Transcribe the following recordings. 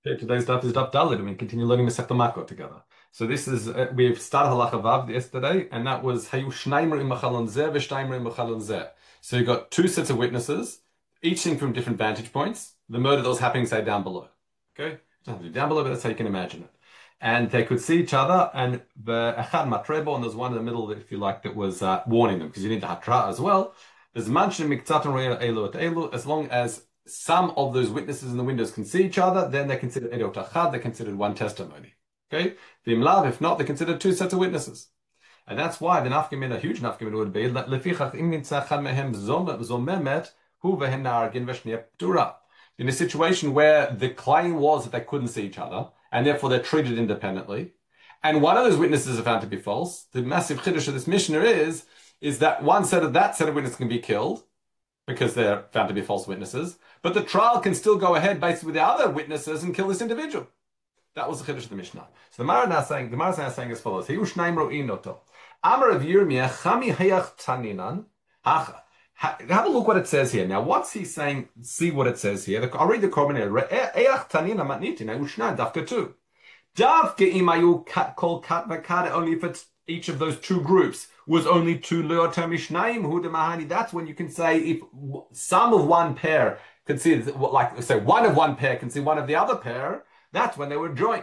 Okay, today's daf is daf Dalit, and we continue learning Masechta Makot together. So this is we've started halacha vav yesterday, and that was hayu shnaimer im machalon zeh v'shnaimer im machalon zeh. So you got two sets of witnesses, each seeing from different vantage points. The murder that was happening, say, down below. Okay, it doesn't have to be down below, but that's how you can imagine it. And they could see each other, and the echad matrebo, and there's one in the middle, if you like, that was warning them because you need the hatra as well. There's manchin miktzatan elu et elu, as long as some of those witnesses in the windows can see each other, then they're considered edot achad, they're considered one testimony. Okay? V'imlav, if not, they're considered two sets of witnesses. And that's why the nafkamina, a huge nafkamina would be, lefichach im nitza chad mehem zomemet, hu vehem na'argin v'shnia p'tura. In a situation where the claim was that they couldn't see each other, and therefore they're treated independently, and one of those witnesses are found to be false, the massive chiddush of this Mishnah is that one set of that set of witnesses can be killed, because they're found to be false witnesses, but the trial can still go ahead based with the other witnesses and kill this individual. That was the chiddush of the Mishnah. So the Mara is saying as follows: Hiu shnaim ro'in oto. Amar of Yirmiyah chami hayach taninan. Have a look what it says here. Now, what's he saying? See what it says here. I'll read the comment. Eyach tanina matnitin. Ushnan dafka two. Davke imayu kol kat v'kat, only if it's each of those two groups was only two leoter mishnaim hu demahani. That's when you can say if some of one pair can see, like say one of one pair can see one of the other pair, that's when they were joint.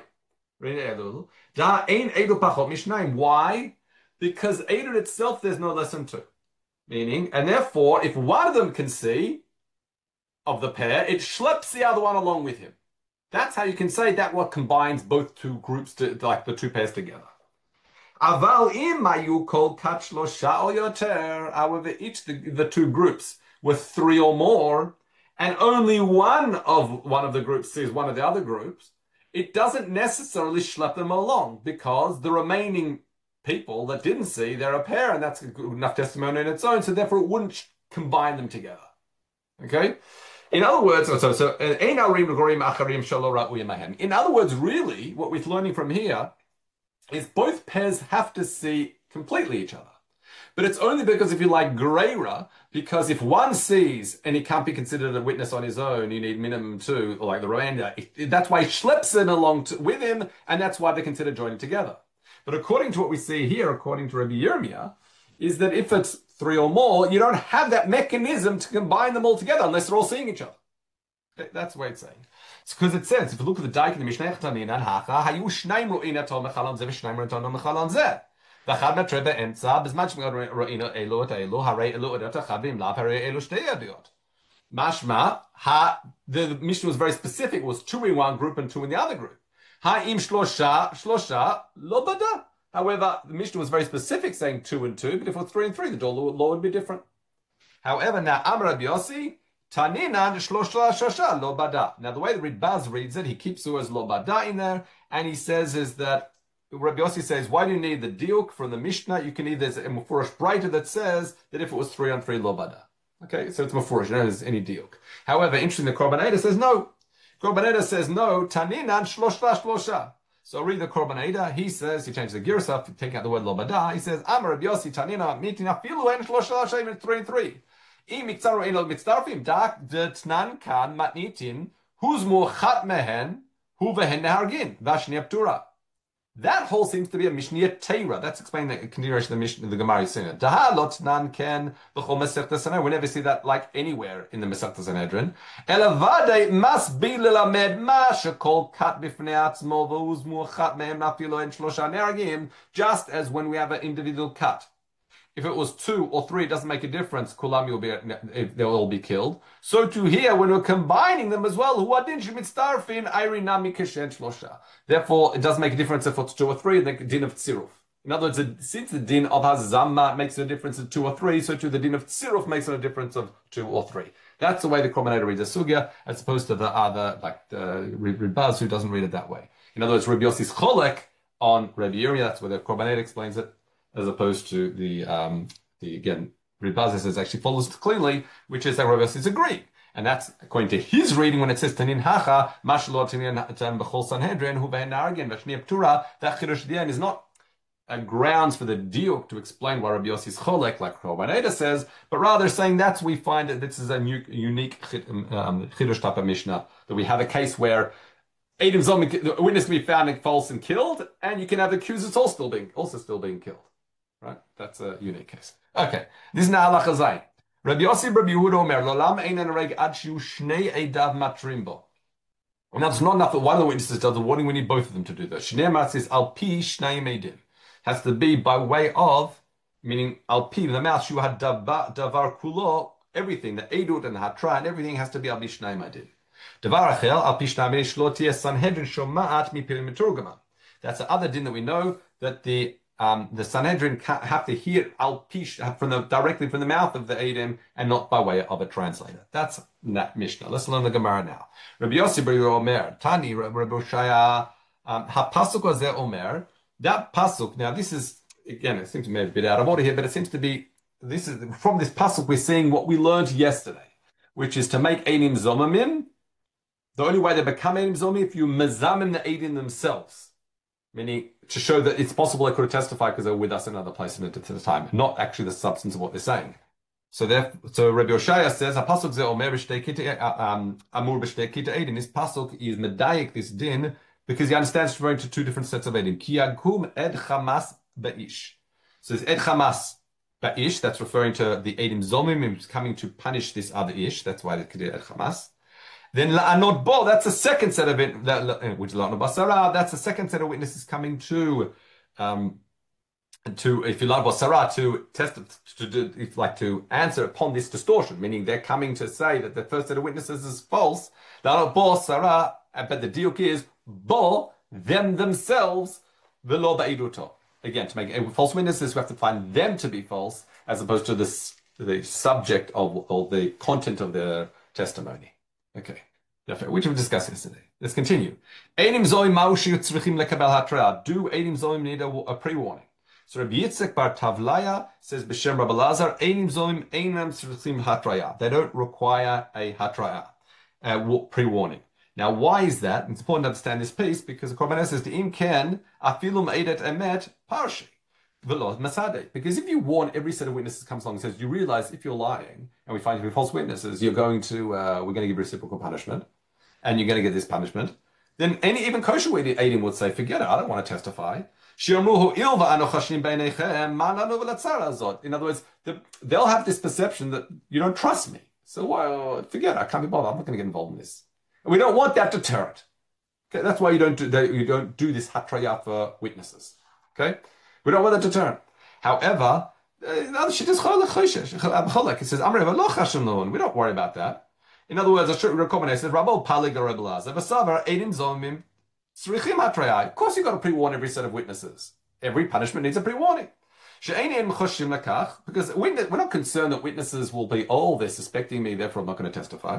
Da ein edu pachot mishnaim. Why? Because edu itself there's no less than two. Meaning, and therefore, if one of them can see of the pair, it schleps the other one along with him. That's how you can say that what combines both two groups to like the two pairs together. Aval imayu kol kat shlosha or yoter. However, each the two groups were three or more, and only one of the groups sees one of the other groups, it doesn't necessarily schlep them along because the remaining people that didn't see, they're a pair, and that's enough testimony in its own, so therefore it wouldn't combine them together. Okay? In other words, in other words, really, what we're learning from here is both pairs have to see completely each other. But it's only because, if you like, greater, because if one sees and he can't be considered a witness on his own, you need minimum two, or like the remainder. That's why he schleps it along with him, and that's why they're considered joining together. But according to what we see here, according to Rabbi Yirmiyah, is that if it's three or more, you don't have that mechanism to combine them all together unless they're all seeing each other. That's the way it's saying. It's because it says, if you look at the Daik in the Mishnah, hayu shnaim ro'in atol mechalon zeh v'shnaim ro'in mechalon zeh. V'achad metre be'emtza, b'zman sh'migad ro'in elu et elu, harei elu et achad v'imlav, harei elu shtei adiyot. Mashma, the Mishnah was very specific. It was two in one group and two in the other group. Ha'im shlosha lo bada. However, the Mishnah was very specific, saying two and two, but if it was three and three, the law would be different. However, now Amar Rabbi Yossi, taninan shlosha lo bada. Now, the way the Ridbaz reads it, he keeps the words lo bada in there, and he says is that Rabbi Yossi says, why do you need the diuk from the Mishnah? You can either, there's a mufurish brighter that says that if it was three on three, lo bada. Okay, so it's mufurish, you know, there's any diuk. However, interesting, the Korban Eda says no. Korban Eda says no, taninan shlosha. So read the Korban Eda. He says, he changes the girsaf, taking out the word lo bada. He says, Amar Rabbi Yossi tanina mitina filu en shlosha even three and three. I mikzaru eno mitzdarfim dak detnan kan matnitin who's muchat mehen hu vehen nehargin vashnia ptura. That whole seems to be a Mishniyat Teira. That's explaining the continuation of the Mishnah, the Gemara is saying it. Dahalot nan ken b'chol Masechta Sanhedrin. We never see that like anywhere in the Masechta Sanhedrin. Elavade must be lilamed ma shekol kat b'fnei atzmo v'uz mu'achat mehem nafilo en shlosha neragim. Just as when we have an individual cut. If it was two or three, it doesn't make a difference. Kulam will be, they'll all be killed. So to here, when we're combining them as well, therefore, it doesn't make a difference if it's two or three, the din of tziruf. In other words, since the din of hazamma makes a difference of two or three, so too the din of tziruf makes a difference of two or three. That's the way the Korban Eda reads the sugya, as opposed to the other, like the Ridbaz, who doesn't read it that way. In other words, Rabbi Yossi's cholek on Rabbi Yirmiyah, that's where the Korban Eda explains it, as opposed to the again, Ridbaz says actually follows cleanly, which is that Rabbi Yossi is agreeing. And that's according to his reading when it says Tanin Hacha, Mashlo Tanin B'chol Sanhedrin, Hu Be'en Naragin, Vashni Ptura, that Chidush Diyan is not a grounds for the diuk to explain why Rabbi Yossi's cholek, like Korban Eda says, but rather saying that we find that this is a unique Chidush type of Mishnah, that we have a case where Edim Zomim, a witness can be found false and killed, and you can have the accusers also still being killed. Right? That's a unique case. Okay. This is now halacha zayin. Rabbi Yossi Rabbi Yehuda Omer, Lolam einen reg ad shiu shnei eidav matrim bo. Now, it's not enough that one of the witnesses does the warning. We need both of them to do that. Shnei Mat says al pi shnei meidim. Has to be by way of, meaning al pi, the mouth, shu had davar kulo, everything, the edut and the hatra and everything has to be al pi shnei meidim. Davar achel al pi shnei meidim shlo tiyeh sanhedrin shomaat mi pirim miturgama. That's the other din that we know, that the Sanhedrin have to hear al pish directly from the mouth of the Edom and not by way of a translator. That's that Mishnah. Let's learn the Gemara now. Rabbi Yossi Bar Omer, Tani Rabbi Shaya, Hapasuk Azeh Omer. That pasuk. Now this is again, it seems to me a bit out of order here, but it seems to be this is from this pasuk we're seeing what we learned yesterday, which is to make Eidim Zomamim. The only way they become Eidim Zomim if you mazamin the Eidim themselves. Meaning to show that it's possible they could have testified because they were with us in another place at the time, not actually the substance of what they're saying. So Rabbi Oshaya says, "Pasuk ze omer amur b'shtei kita edin." This pasuk is medayik this din because he understands it's referring to two different sets of edin. Ki yagum ed chamas ba'ish. So it's ed chamas ba'ish. That's referring to the edim zomim who's coming to punish this other ish. That's why it's ed chamas. Then la'anot bo, that's the second set of it, which is la'anot basara. That's the second set of witnesses coming to if you like basara, to test to answer upon this distortion, meaning they're coming to say that the first set of witnesses is false. La'anot bo sarah, but the diuk is bo them themselves v'lo ba'iduto. Again, to make false witnesses, we have to find them to be false as opposed to the subject of or the content of their testimony. Okay, which we've discussed yesterday. Let's continue. Eidim zoim maushi tzrichim lekabel hatra. Do eidim zoim need a pre-warning? So Rabbi Yitzchak bar Tavlaya says b'shem Rabbi Lazar, eidim zoim einam tzrichim hatraya. They don't require a hatraya, pre-warning. Now, why is that? It's important to understand this piece because the Korban says the im ken afilum eidet emet parshi. Because if you warn every set of witnesses comes along and says, you realize if you're lying and we find you to be false witnesses, we're going to give reciprocal punishment and you're going to get this punishment, then even kosher Eidim would say, forget it, I don't want to testify. In other words, they'll have this perception that you don't trust me. So forget it, I can't be bothered, I'm not going to get involved in this. And we don't want that deterrent. Okay, that's why you don't do this hatraya for witnesses. Okay? We don't want that deterrent. However, it says, we don't worry about that. In other words, a recommendation says, of course you've got to pre-warn every set of witnesses. Every punishment needs a pre-warning. Because we're not concerned that witnesses will be, they're suspecting me, therefore I'm not going to testify.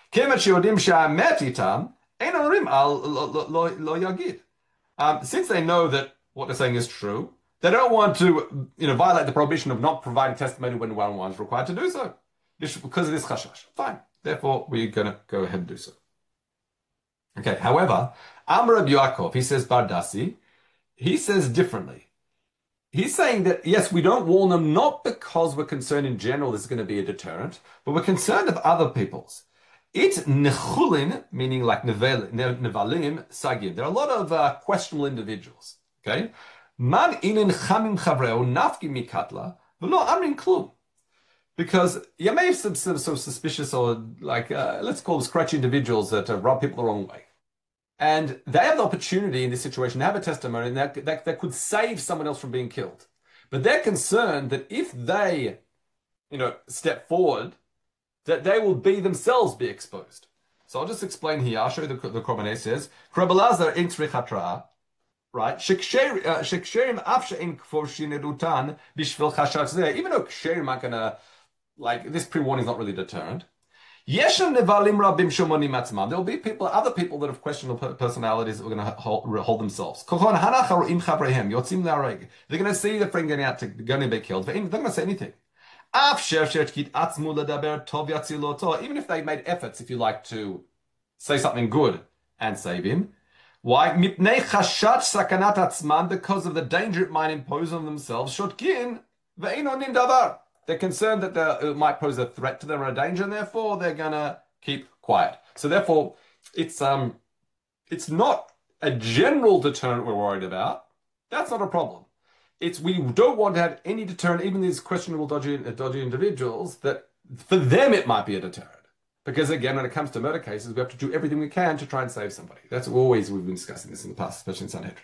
Since they know that what they're saying is true, they don't want to, violate the prohibition of not providing testimony when one's required to do so. Because of this chashash. Fine. Therefore, we're going to go ahead and do so. Okay. However, Amar Rabbi Yaakov, he says Bardasi, he says differently. He's saying that, yes, we don't warn them not because we're concerned in general there's going to be a deterrent, but we're concerned of other people's. It's nechulin, meaning like nevalim, sagim. There are a lot of questionable individuals. Okay? Man inin chamim chavreo nafki mikatla v'lo amrin klum. Because you may have some suspicious or let's call them scratchy individuals that rub people the wrong way. And they have the opportunity in this situation to have a testimony that could save someone else from being killed. But they're concerned that if they, step forward, that they will themselves be exposed. So I'll just explain here. I'll show you the Korban says, Krabalazer in Tzrich right? Sheksherim afshein kfor shinedutan bishvil chashash zeh. Even though ksherim aren't gonna, this pre-warning is not really deterrent. Yeshem nevalim rabim shomonim atzmam. There will be other people that have questionable personalities that are going to hold themselves. Kochon hanach haroim chavrehem yotzim lareg. They're going to see the friend going to be killed. They're not going to say anything. Even if they made efforts, if you like, to say something good and save him. Why? Because of the danger it might impose on themselves. They're concerned that it might pose a threat to them or a danger, and therefore they're going to keep quiet. So therefore, it's It's not a general deterrent we're worried about. That's not a problem. It's we don't want to have any deterrent, even these questionable, dodgy individuals, that for them it might be a deterrent. Because again, when it comes to murder cases, we have to do everything we can to try and save somebody. That's always, we've been discussing this in the past, especially in Sanhedrin.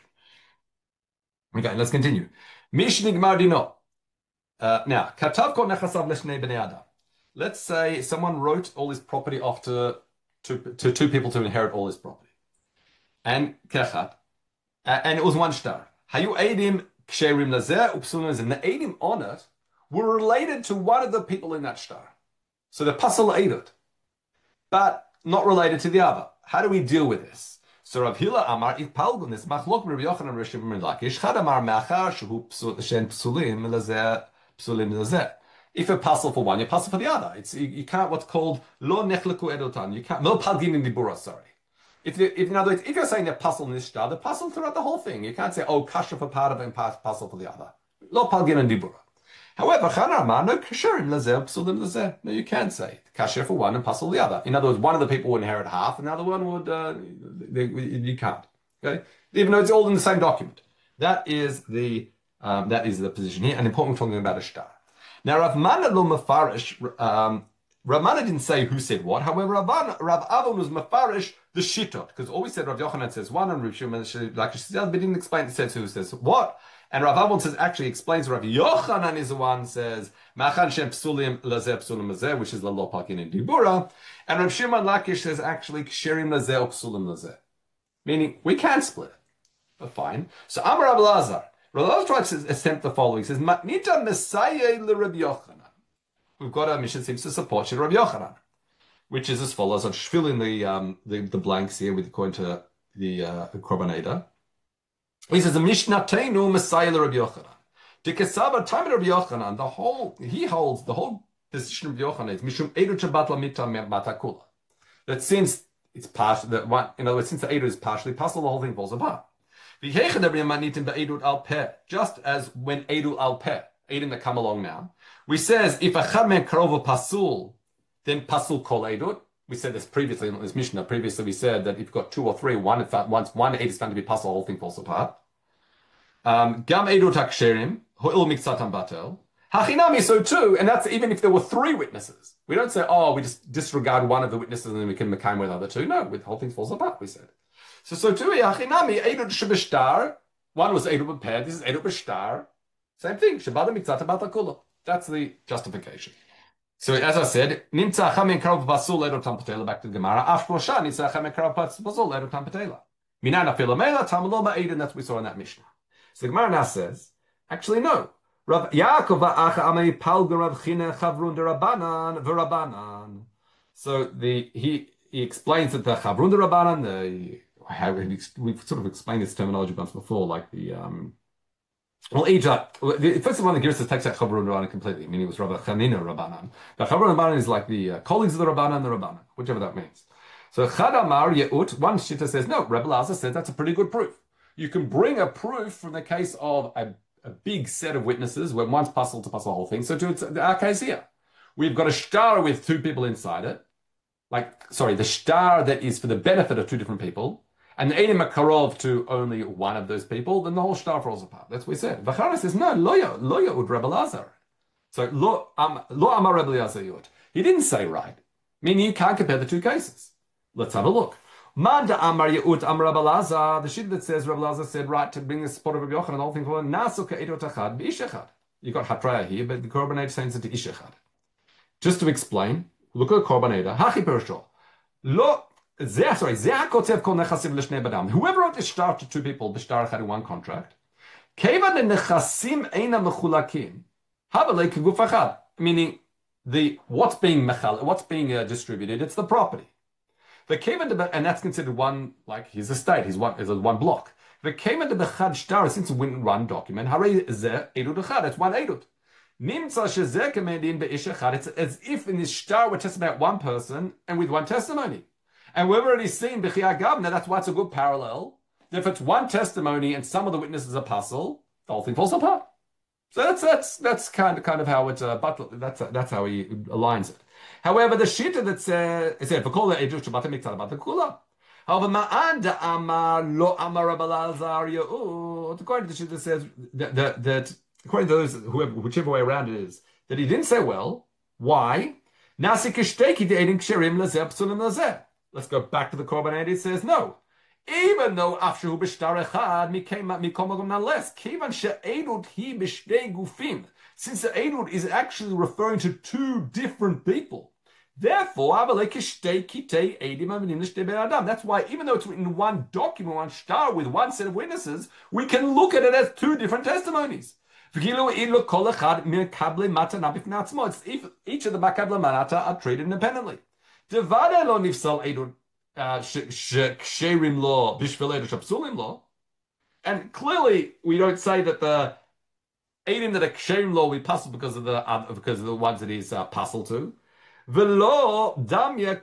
Okay, let's continue. Mishnig Mardino. Now, Katav kol nechasav leshnei bnei adam. Let's say someone wrote all his property off to two people to inherit all his property. And kechat. And it was one star. Hayu edim ksherim lazeh upsulim lazeh. The edim on it were related to one of the people in that star. So the pasal edut, but not related to the other. How do we deal with this? So Rav Hila Amar Ipalgun this machlok Rav Yochanan Rishim Lakish Chad Amar Machar Shehu Shen Psulim Lazeh Psulim Lazeh. If a puzzle for one, you puzzle for the other. It's you can't what's called lo nechleku edotan. You can't lo palgin in dibura. Sorry. If in other words, if you're saying they're puzzle nishtar, they're puzzle throughout the whole thing. You can't say kasha for part of it and puzzle for the other. Lo palgin in dibura. However, Chanarma no kasherim lazeh psulim lazeh. No, you can't say kasher for one and puzzle the other. In other words, one of the people would inherit half, and the other one would you can't. Okay, even though it's all in the same document. That is the position here. And important, we're talking about a star. Now, Rav Mana lo mafarish. Rav Mana didn't say who said what. However, Rav Avon was mafarish the shitot, because all we said, Rav Yochanan says one, and Rav Shimon like she said, but didn't explain. It says who says what. And Rav Avon says actually explains. Rav Yochanan is the one says machan shem psulim lazeh psulim lazeh, which is la lo pakin in dibura. And Rav Shimon Lakish says actually ksherim lazeh or psulim lazeh, meaning we can split it. But fine. So Amar Rav Lazar. Rav Lazar tries to attempt the following. He says matnita messiah le Rav Yochanan. We've got a mission seems to support Rav Yochanan, which is as follows. I'll just fill in the blanks here with according to the Korban. He says the Mishnah Teinu Messiah Rav Yochanan. The Kesava time of Rav Yochanan, he holds the whole position of Yochanan is Mishum Edu Shabbat Lamita Matakula. That since it's partial, that one, in other words, since the Edu is partially possible, the whole thing falls apart. Just as when Edu al Peh, Edim that come along now, we says if a Chamen Karova Pasul, then Pasul Kol Edut. We said this previously in this Mishnah. Previously, we said that if you've got two or three, once one Eid is found to be Pasul, the whole thing falls apart. Gam Edut Haksherim, Ho'il Miksatam Batel. Hachinami, so too, and that's even if there were three witnesses. We don't say, we just disregard one of the witnesses and then we can Mekayim with the other two. No, the whole thing falls apart, we said. So too, Hachinami, Edut Shebishtar. One was Edut B'Peh, this is Edut B'Shtar. Same thing, Shabbat Miksatam Batakula. That's the justification. So as I said, Nimtza Chamin Karov Pasul Edotam Patela, back to the Gemara. Afrosha Nimtza Chamin Karov Pasul Edotam Patela. Minana Filamela Tamaloma Eden. That's what we saw in that Mishnah. So the Gemara now says, actually no. Rav Yaakov Acha Amei Palga Rav Chine Chavrun Derabanan Verabanan. So he explains that the Chavrun Derabanan, we've sort of explained this terminology once before, like the first of all, the Girsa takes out Chavrun Rabbanan completely, meaning it was Rabbi Chanina Rabbanan. But Chavrun Rabbanan is like the colleagues of the Rabbanan and the Rabbanan, whichever that means. So Chad Amar Yeut, one Shitta says, no, Rebbe Lazar says that's a pretty good proof. You can bring a proof from the case of a big set of witnesses when one's puzzled to puzzle the whole thing. So to our case here, we've got a star with two people inside it. The star that is for the benefit of two different people. And the Eidim Karov to only one of those people, then the whole star falls apart. That's what we said. Vachara says, no, loya ud Rebbe Lazar. So lo amar Rebbe Lazar yud. He didn't say right, meaning you can't compare the two cases. Let's have a look. Manda amar yud amar Rebbe Lazar. The shit that says Rebbe Lazar said right to bring the spot of Rebbe Yochanan, the whole thing called nasuka edot achad b'ish echad. You got hatraya here, but the Korban sends it to ish echad. Just to explain, look at the Korban hachi pershol. Whoever wrote this star to two people, the star had one contract. Meaning what's being distributed, it's the property. And that's considered one, like his estate, his one block. The Kevan de Bechad star, since it's one document, that's one edut. It's as if in this star we're testing about one person and with one testimony. And we've already seen B'chiyah Gavna, that's why it's a good parallel. If it's one testimony and some of the witnesses are puzzle, the whole thing falls apart. So that's kind of how it's but that's how he aligns it. However, the shita that says it said v'kol edu shabbat miktzah bat kula. However, Ma'anda Amar Lo Amar Rabbi Elazar Ye'ud, according to the Shita says that according to those whichever way around it is, that he didn't say well. Why? Nasi kishteki de'edin ksherim lazeh psulim lazeh. Let's go back to the Korban Edi. It says no. Even though afshehu b'shtar echad mikomagom nonetheless, kivan she'edut hi b'shtei gufim. Since the edut is actually referring to two different people. Therefore, that's why even though it's written in one document, one shtar with one set of witnesses, we can look at it as two different testimonies. If each of the makabla manata are treated independently. And clearly, we don't say that the edim that are ksherim law we puzzle because of the ones that he's puzzle to. You can't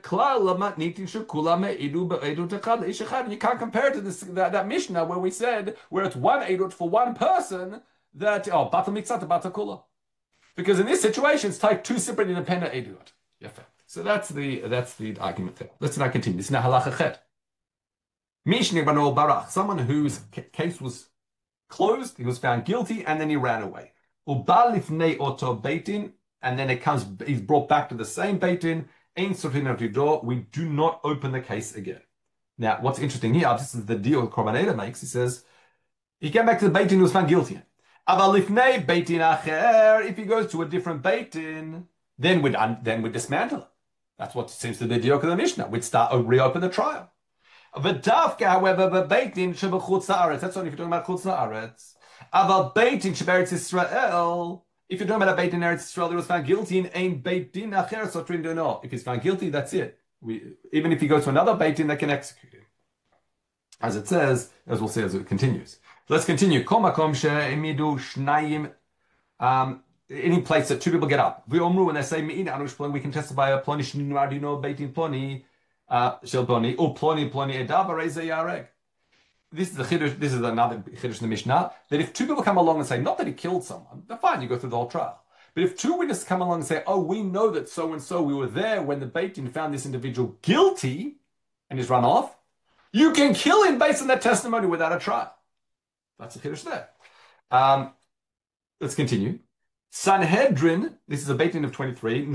compare it to that Mishnah where we said where it's one edut for one person that bata mitzah to bata kula, because in this situation it's like two separate independent edut. So that's the argument there. Let's now continue. This is now halacha chet. Mishne bano barach, someone whose case was closed, he was found guilty, and then he ran away. Uba lifnei oto beitin. And then he's brought back to the same Beit Din. We do not open the case again. Now, what's interesting here, this is the deal Korban Eder makes. He says, he came back to the Beit Din, he was found guilty. If he goes to a different Beit Din, then we'd dismantle it. That's what seems to be the deal of the Mishnah. We'd reopen the trial. V'davka, however, the Beit Din shebechutz haaretz. That's only if you're talking about chutz haaretz. Aval Beit Din sheberetz Yisrael. If you're talking about a Beit Din Eretz Yisrael that was found guilty in ein Beit Din acher sotrin dono. If he's found guilty, that's it. Even if he goes to another Beit Din, they can execute him. As it says, as we'll see as it continues. Let's continue. Kol makom she'emidu shnayim. Any place that two people get up. V'omru, when they say me'in anush ploni, we can testify a ploni shninu ardino Beit Din ploni shel ploni or ploni edav arezeh yareg. This is another chiddush in the Mishnah, that if two people come along and say, not that he killed someone, then fine, you go through the whole trial. But if two witnesses come along and say, oh, we know that so-and-so, we were there when the Beit Din found this individual guilty and he's run off, you can kill him based on that testimony without a trial. That's the chiddush there. Let's continue. Sanhedrin, this is a Beit Din of 23,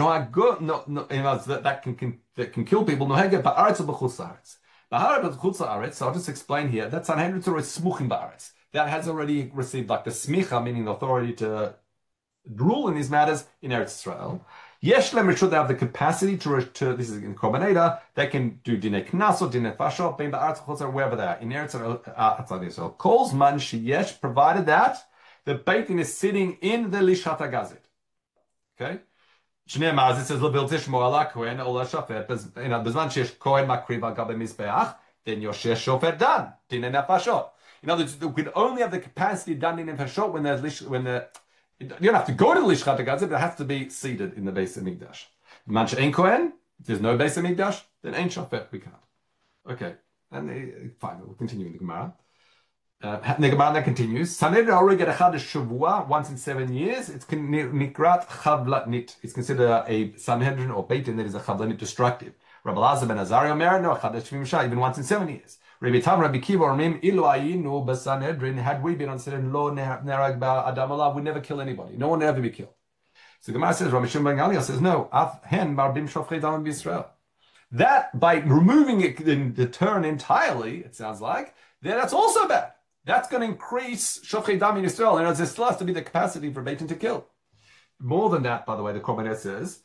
that can kill people, so I'll just explain here that Sanhedrin Torah is smuchim ba'aretz. That has already received like the smicha, meaning the authority to rule in these matters in Eretz Israel. Yesh lem they have the capacity to this is in Korban Eder, they can do dinei knas or dinei fashot, bein ba'aretz chutz wherever they are in Eretz Israel. Calls man sheyesh, provided that the Beit Din is sitting in the lishat hagazit. Okay. Shnei Maz, it says Lebil Tishmo ala Kohen ola Shofet. Bezman sheyesh Kohen makriv al gabe mizbeach, then Yoshesh Shofet dan dinei nefashot. In other words, we can only have the capacity done dinei nefashot when you don't have to go to the Lishat Hagazit, but it has to be seated in the Beis Hamikdash. Manch ein Kohen, if there's no Beis Hamikdash, then ein Shofet, we can't. Okay, and fine, we'll continue in the Gemara. The Gemara continues. Sanhedrin already get a chadash shavua once in 7 years. It's nikrat chavlatnit. It's considered a Sanhedrin or Beit Din that is a chavlatnit destructive. Rabbi Elazar ben Azariah Omer, no chadash v'imsha, even once in 7 years. Rabbi Tam, Rabbi Kiva, Ramim, ilu ayinu b'Sanhedrin. Had we been on Sanhedrin, lo nerag ba'adam alav, we never kill anybody. No one would ever be killed. So Gemara says, Rabbi Shimon ben Gamliel says, no, af hen marbim shofchei damim b'Yisrael. That by removing it, the turn entirely, it sounds like, that's also bad. That's going to increase Shofchei Dam in Israel. And there still has to be the capacity for Beit Din to kill. More than that, by the way, the Korban says,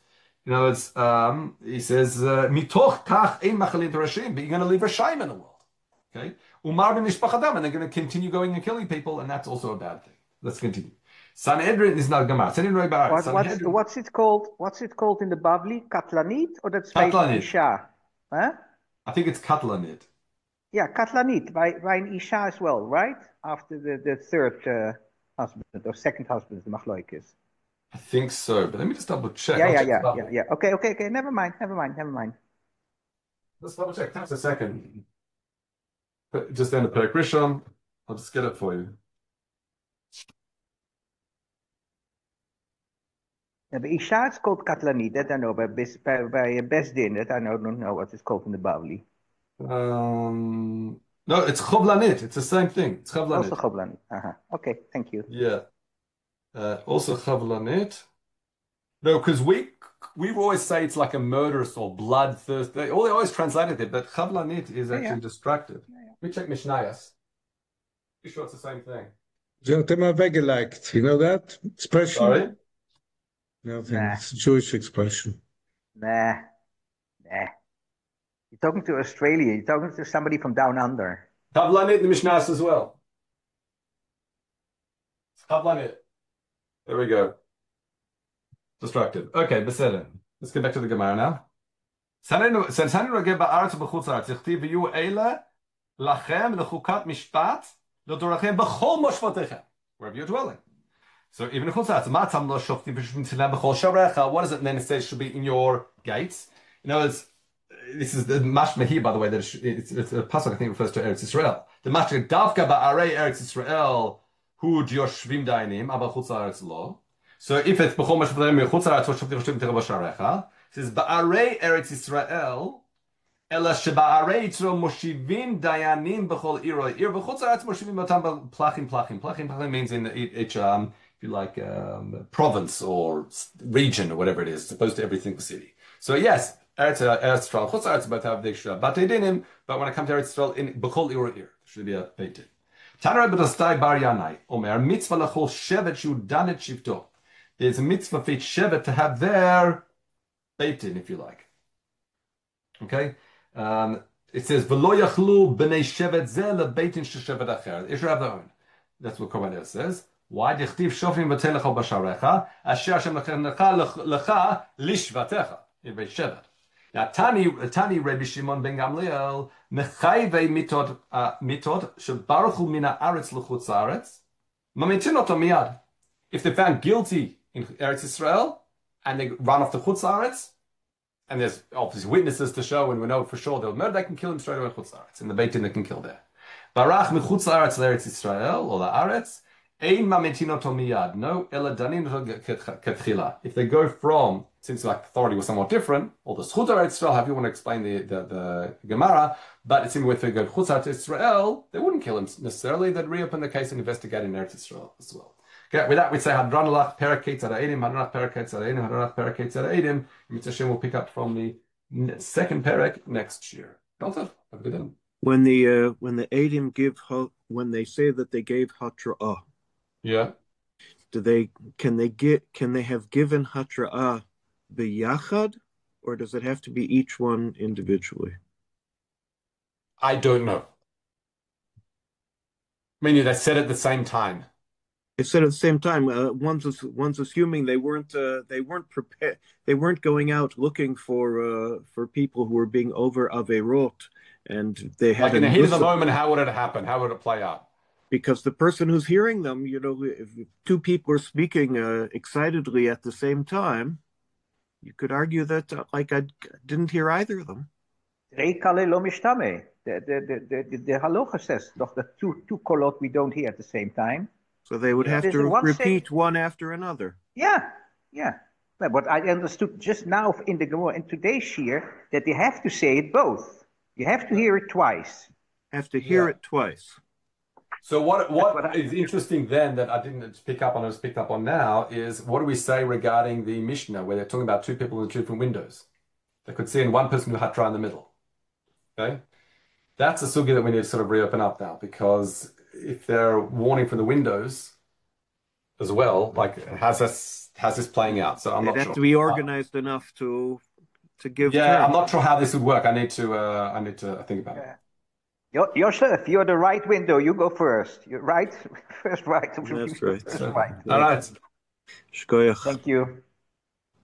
he says, Mitoch kach ein machalin rashim, but you're going to leave Rashim in the world. Okay? Umar b'mishpach Adam, and they're going to continue going and killing people, and that's also a bad thing. Let's continue. Sanhedrin is not Gemara. What's it called? What's it called in the Bavli? Katlanit, or that's Katlanit. Isha? Huh? I think it's Katlanit. Yeah, Katlanit by an Isha as well, right? After the third husband or second husband, the Machloikis. I think so, but let me just double check. Yeah. Okay. Never mind. Let's double check. Thanks a second. Just then the Perek Rishon. I'll just get it for you. Yeah, but Isha is called Katlanit, that I know. By Beis Din, that I don't know what it's called in the Bavli. No, it's chovlanit. It's the same thing. It's Also chovlanit. Choblanit. Okay, thank you. Yeah. Also chovlanit. No, because we always say it's like a murderous or bloodthirst. They always translated it, but chavlanit is Yeah, yeah. actually destructive. Yeah, yeah. We check Mishnayos. You sure it's the same thing? Ze had immer weggeliked. You know that expression? Sorry? Nothing. Nah, It's a Jewish expression. nah, nah. You're talking to Australia. You're talking to somebody from down under. Chavlanit in the Mishnayos as well. It's chavlanit. There we go. Destructive. Okay, בסדר. Let's get back to the Gemara now. סנתנו רגע בארץ ובחוץ לארץ, הכתיב ויהיו אלה לכם לחוקת משפט לדורכם בכל מושבותיכם, wherever you're dwelling. So even in Chutzatz, Matam lo shoftim b'shmitzilem b'chol sharecha. What does it then say should be in your gates? You know, this is the mashma here, by the way, that it's a pasuk I think refers to Eretz Israel. The mashma davka ba'arei Eretz Israel hu yoshvim dainim aber Chutzatz lo. So if it's b'chol mashmatim Chutzatz shoftim b'sharecha, it says ba'arei Eretz Israel. Ela sheba'arei Yitro moshivin dayanim b'chol iro ir b'chutz haaretz moshivin b'tam plachim plachim. Plachim means in each if you like province or region or whatever it is, as opposed to every single city. So yes, Eretz Yisrael, chutz haaretz both have the extra batei dinim, but when it comes to Eretz Yisrael, in b'chol iro ir should be a beit din. Tanarei b'dastai bar yanai omer mitzvah lachol shevet shu danet shivto. There's a mitzvah for each shevet to have their beit din, if you like. Okay. It says v'lo yachlu b'nei shevet zeh lebeitin shevet acher. They should have their own. That's what Korban says. Why dichtiv shofim v'tei lecha b'sharecha asher Hashem lecha lishvatecha in Beit Shevet. Now Tani Rabbi Shimon ben Gamliel mechayvei mitot shebaruchu mina aretz l'chutz aretz mamitin oto miyad. If they're found guilty in Eretz Israel and they run off to chutz aretz, and there's obviously witnesses to show, and we know for sure they'll murder, they can kill him straight away in Chutz La'aretz. In the Beit Din, they can kill there. Barach mechutz La'aretz l'Eretz Yisrael, or La'aretz, ein mametinoto miyad, no ela danin ketchila. If they go from, since like authority was somewhat different, or the Chutz La'aretz Yisrael, however you want to explain the Gemara, but it seems if they go Chutz La'aretz Yisrael, they wouldn't kill him necessarily, they'd reopen the case and investigate in Eretz Yisrael as well. Okay, with that, we say Hadranalach Peraketz Edim, Hadranalach Peraketz Edim, Hadranalach Peraketz Edim. Mitzvah will pick up from the second parak next year. Have a good day. When the Edim when they say that they gave hatra'ah, yeah, can they have given hatra'ah biyachad, or does it have to be each one individually? I don't know. Meaning they said at the same time. It said at the same time. One's assuming they weren't prepared. They weren't going out looking for people who were being over averot, and they had like in the heat of the moment. How would it happen? How would it play out? Because the person who's hearing them, if two people are speaking excitedly at the same time, you could argue that like I didn't hear either of them. The halacha says, the two kolot we don't hear at the same time. So they would have to repeat one after another. Yeah. But I understood just now in the Gemara in today's shir that they have to say it both. You have to hear it twice. Have to hear it twice. So what is interesting then that I didn't pick up on, I was picked up on now, is what do we say regarding the Mishnah where they're talking about two people in two different windows? They could see in one person who had hatra in the middle. Okay, that's a sugya that we need to sort of reopen up now, because if they're warning from the windows as well, like how's this playing out? So I'm not sure. It'd have to be organized enough to give. Yeah, terms. I'm not sure how this would work. I need to think about it. Yosef, you're the right window. You go first. You're right. First right. That's right. All right. Shkoyach. Thank you.